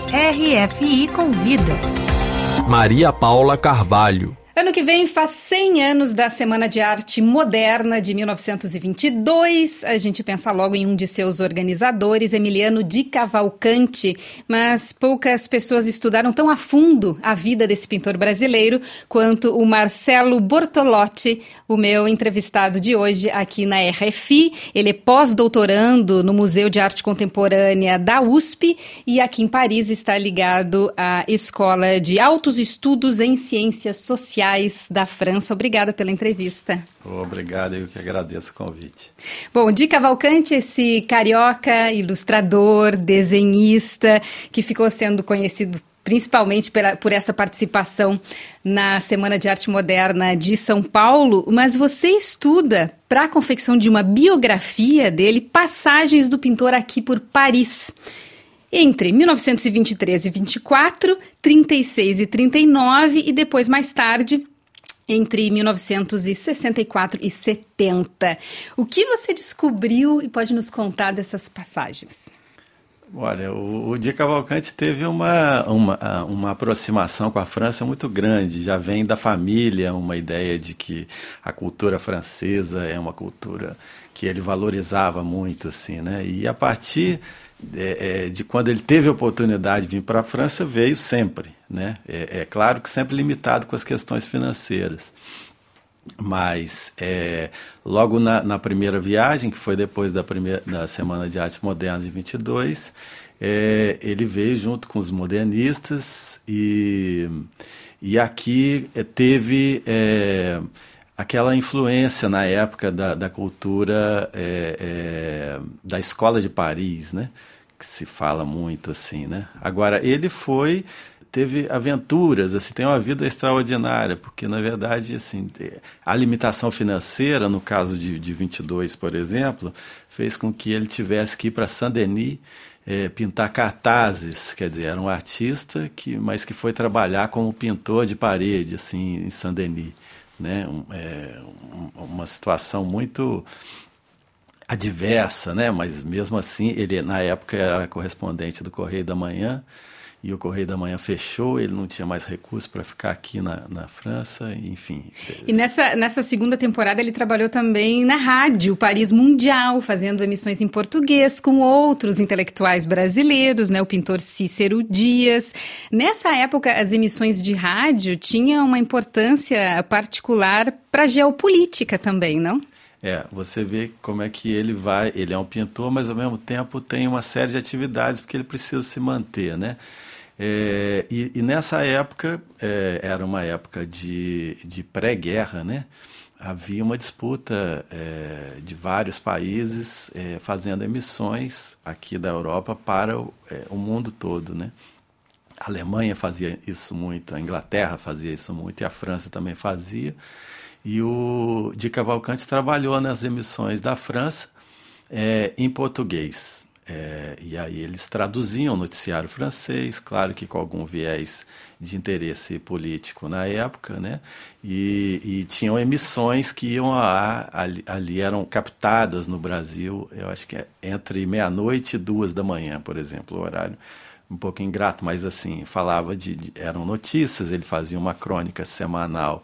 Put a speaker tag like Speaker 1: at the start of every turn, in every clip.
Speaker 1: RFI Convida.
Speaker 2: Maria Paula Carvalho.
Speaker 3: Ano que vem faz 100 anos da Semana de Arte Moderna de 1922. A gente pensa logo em um de seus organizadores, Emiliano de Cavalcanti. Mas poucas pessoas estudaram tão a fundo a vida desse pintor brasileiro quanto o Marcelo Bortolotti, o meu entrevistado de hoje aqui na RFI. Ele é pós-doutorando no Museu de Arte Contemporânea da USP e aqui em Paris está ligado à Escola de Altos Estudos em Ciências Sociais da França. Obrigada pela entrevista.
Speaker 4: Obrigado, eu que agradeço o convite.
Speaker 3: Bom, Di Cavalcanti, esse carioca, ilustrador, desenhista, que ficou sendo conhecido principalmente por essa participação na Semana de Arte Moderna de São Paulo, mas você estuda, para a confecção de uma biografia dele, passagens do pintor aqui por Paris. Entre 1923 e 24, 36 e 39 e depois, mais tarde, entre 1964 e 70. O que você descobriu e pode nos contar dessas passagens?
Speaker 4: Olha, o Di Cavalcanti teve uma aproximação com a França muito grande. Já vem da família uma ideia de que a cultura francesa é uma cultura que ele valorizava muito, assim, né? E a partir de quando ele teve a oportunidade de vir para a França, veio sempre, né? É claro que sempre limitado com as questões financeiras. Mas logo na primeira viagem, que foi depois da Semana de Arte Moderna de 22, ele veio junto com os modernistas e aqui teve aquela influência na época da cultura da Escola de Paris, né? Que se fala muito assim, né? Agora, ele teve aventuras, assim, tem uma vida extraordinária, porque, na verdade, assim, a limitação financeira, no caso de 22, por exemplo, fez com que ele tivesse que ir para Saint-Denis pintar cartazes, quer dizer, era um artista, mas que foi trabalhar como pintor de parede, assim, em Saint-Denis, né? Uma situação muito adversa, né? Mas, mesmo assim, ele, na época, era correspondente do Correio da Manhã, e o Correio da Manhã fechou, ele não tinha mais recursos para ficar aqui na França, enfim.
Speaker 3: E nessa segunda temporada ele trabalhou também na rádio Paris Mundial, fazendo emissões em português com outros intelectuais brasileiros, né? O pintor Cícero Dias. Nessa época, as emissões de rádio tinham uma importância particular para a geopolítica também, não?
Speaker 4: Você vê como é que ele é um pintor, mas ao mesmo tempo tem uma série de atividades, porque ele precisa se manter, né? E nessa época, era uma época de pré-guerra, né? Havia uma disputa de vários países fazendo emissões aqui da Europa para o mundo todo, né? A Alemanha fazia isso muito, a Inglaterra fazia isso muito e a França também fazia. E o Di Cavalcanti trabalhou nas emissões da França em português. E aí eles traduziam o noticiário francês, claro que com algum viés de interesse político na época, né? E tinham emissões que iam ali eram captadas no Brasil, eu acho que entre meia-noite e 2 da manhã, por exemplo, o horário um pouco ingrato, mas assim, falava eram notícias, ele fazia uma crônica semanal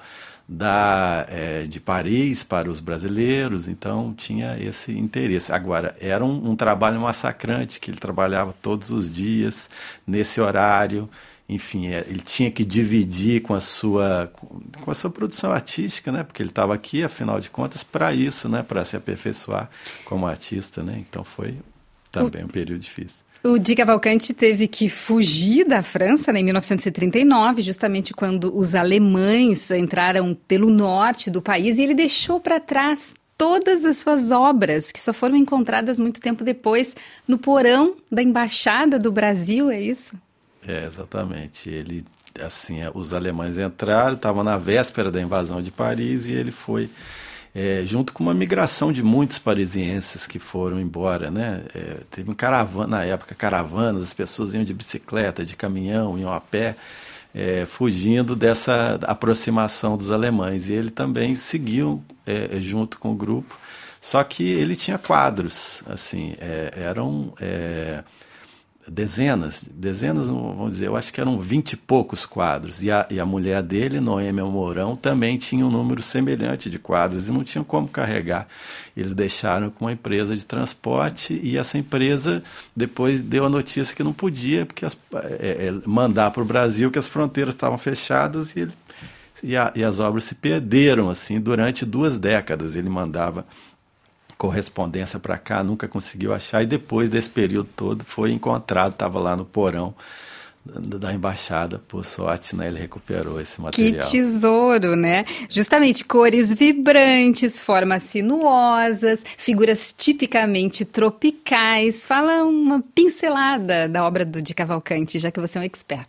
Speaker 4: de Paris para os brasileiros, então tinha esse interesse. Agora, era um trabalho massacrante, que ele trabalhava todos os dias, nesse horário, enfim, ele tinha que dividir com a sua produção artística, né? Porque ele estava aqui, afinal de contas, para isso, né? Para se aperfeiçoar como artista, né? Então foi também um período difícil.
Speaker 3: O Di Cavalcanti teve que fugir da França, né, em 1939, justamente quando os alemães entraram pelo norte do país, e ele deixou para trás todas as suas obras, que só foram encontradas muito tempo depois no porão da Embaixada do Brasil, é isso?
Speaker 4: Exatamente. Ele, assim, os alemães entraram, estavam na véspera da invasão de Paris, e ele foi junto com uma migração de muitos parisienses que foram embora, né? Teve na época caravanas, as pessoas iam de bicicleta, de caminhão, iam a pé, fugindo dessa aproximação dos alemães. E ele também seguiu junto com o grupo, só que ele tinha quadros, assim, eram dezenas, vamos dizer, eu acho que eram 20 e poucos quadros, e a mulher dele, Noêmia Mourão, também tinha um número semelhante de quadros, e não tinham como carregar. Eles deixaram com uma empresa de transporte, e essa empresa depois deu a notícia que não podia, porque mandar para o Brasil, que as fronteiras estavam fechadas, e as obras se perderam assim durante 2 décadas. Ele mandava correspondência para cá, nunca conseguiu achar, e depois desse período todo foi encontrado, estava lá no porão da embaixada, por sorte, né, ele recuperou esse material.
Speaker 3: Que tesouro, né? Justamente cores vibrantes, formas sinuosas, figuras tipicamente tropicais. Fala uma pincelada da obra de Cavalcanti, já que você é um expert.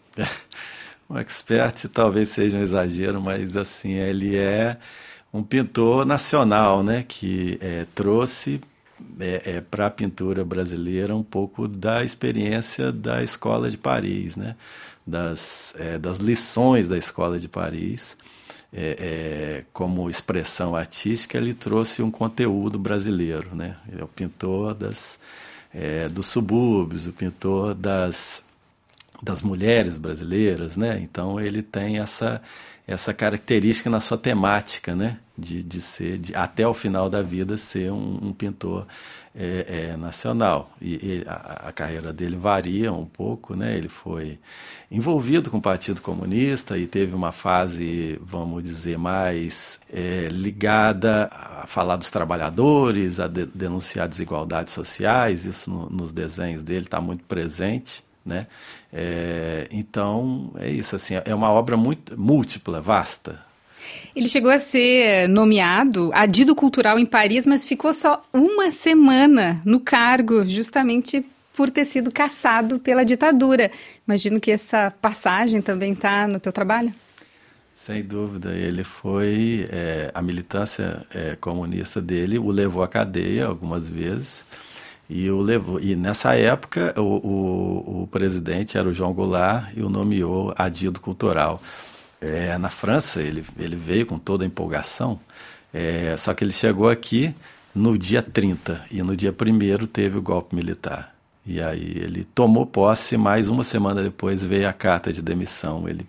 Speaker 4: Um expert talvez seja um exagero, mas assim, ele é um pintor nacional, né, que trouxe para a pintura brasileira um pouco da experiência da Escola de Paris, né, das lições da Escola de Paris. Como expressão artística, ele trouxe um conteúdo brasileiro, né? Ele é o pintor dos subúrbios, o pintor das mulheres brasileiras, né? Então ele tem essa característica na sua temática, né? De ser, até o final da vida, ser um pintor nacional. E a carreira dele varia um pouco, né? Ele foi envolvido com o Partido Comunista e teve uma fase, vamos dizer, mais ligada a falar dos trabalhadores, a denunciar desigualdades sociais. Isso nos desenhos dele está muito presente, né? Então é isso, assim, é uma obra muito múltipla, vasta.
Speaker 3: Ele chegou a ser nomeado adido cultural em Paris, mas ficou só 1 semana no cargo, justamente por ter sido cassado pela ditadura. Imagino que essa passagem também está no teu trabalho?
Speaker 4: Sem dúvida, ele foi, a militância comunista dele o levou à cadeia algumas vezes. E nessa época o presidente era o João Goulart e o nomeou adido cultural. Na França ele veio com toda a empolgação, só que ele chegou aqui no dia 30 e no dia 1º teve o golpe militar. E aí ele tomou posse, mais 1 semana depois veio a carta de demissão. Ele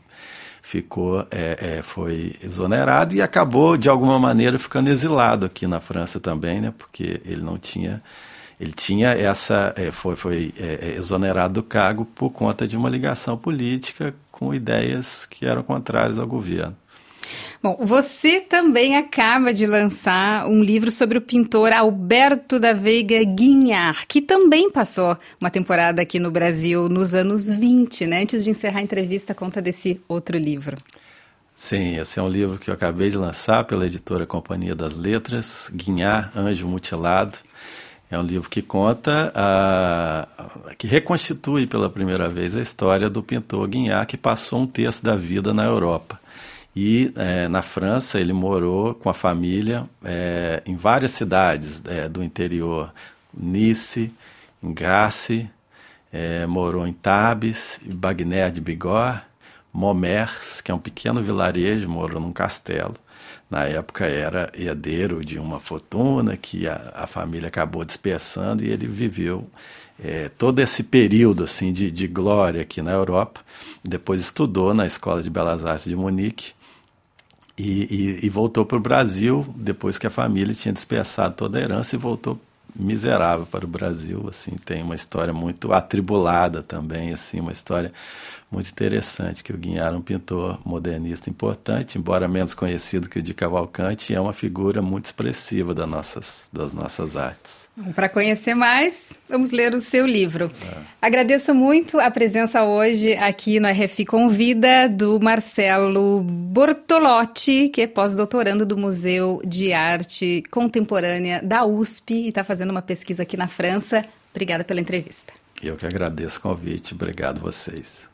Speaker 4: foi exonerado e acabou de alguma maneira ficando exilado aqui na França também, né? Porque ele não tinha... Ele tinha foi exonerado do cargo por conta de uma ligação política com ideias que eram contrárias ao governo.
Speaker 3: Bom, você também acaba de lançar um livro sobre o pintor Alberto da Veiga Guignard, que também passou uma temporada aqui no Brasil nos anos 20, né? Antes de encerrar a entrevista, conta desse outro livro.
Speaker 4: Sim, esse é um livro que eu acabei de lançar pela editora Companhia das Letras, Guignard, Anjo Mutilado. É um livro que conta, que reconstitui pela primeira vez a história do pintor Guignard, que passou 1/3 da vida na Europa. E na França ele morou com a família em várias cidades do interior, Nice, em Grasse, morou em Tarbes, Bagnères de Bigorre, Montmers, que é um pequeno vilarejo, morou num castelo. Na época era herdeiro de uma fortuna que a família acabou dispersando, e ele viveu todo esse período assim, de glória aqui na Europa. Depois estudou na Escola de Belas Artes de Munique e voltou para o Brasil depois que a família tinha dispersado toda a herança, e voltou miserável para o Brasil. Assim, tem uma história muito atribulada também, assim, uma história muito interessante, que o Guignard é um pintor modernista importante, embora menos conhecido que o de Cavalcanti, é uma figura muito expressiva das nossas artes.
Speaker 3: Para conhecer mais, vamos ler o seu livro. Agradeço muito a presença hoje aqui no RFI Convida do Marcelo Bortolotti, que é pós-doutorando do Museu de Arte Contemporânea da USP e está fazendo uma pesquisa aqui na França. Obrigada pela entrevista.
Speaker 4: Eu que agradeço o convite. Obrigado a vocês.